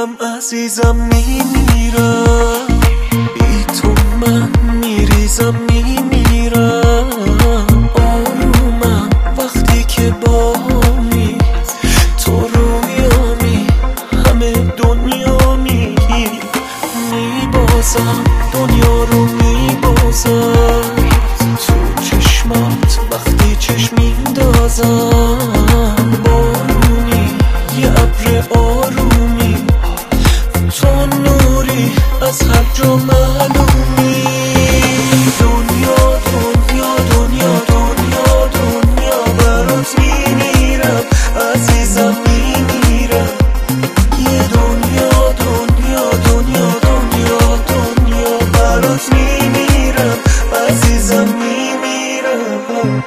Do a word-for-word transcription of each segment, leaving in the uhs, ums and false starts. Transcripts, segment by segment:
میمیرم عزیزم میمیرم، بی تو من میریزم میمیرم. آرومم وقتی که بامی، تو رویامی همه دنیامی. میبازم دنیا رو میبازم، تو چشمات وقتی چشم میندازم. بارونی یه ابر آرومی، تو نوری از هر جا معلومی. دنیا دنیا دنیا دنیا دنیا برات میمیرم عزیزم میمیرم. یه دنیا دنیا دنیا دنیا دنیا برات میمیرم عزیزم میمیرم.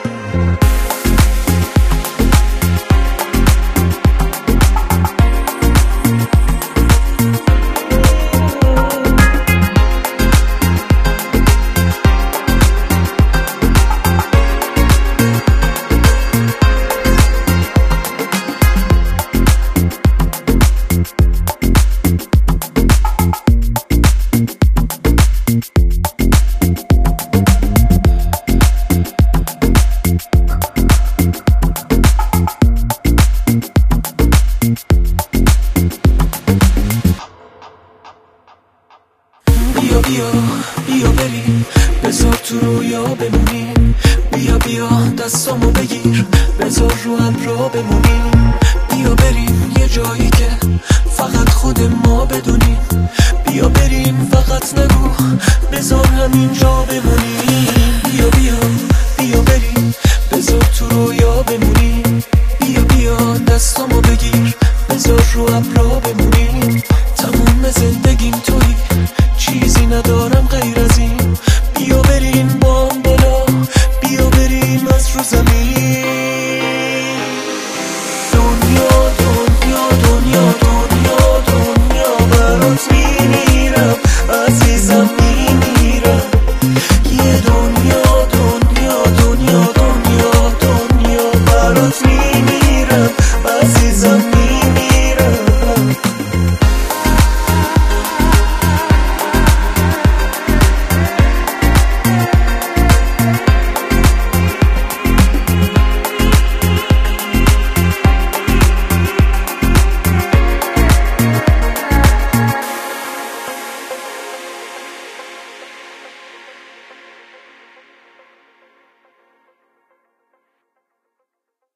بیا بیا بیا بریم، بذار تو رویا بمونیم. بیا بیا دستامو بگیر، بذار رو ابرا بمونیم. بیا بریم یه جایی که فقط خود ما بدونیم. بیا بریم فقط نگو، بذار همینجا بمونیم. بیا بیا بیا بریم، بذار تو رویا بمونیم.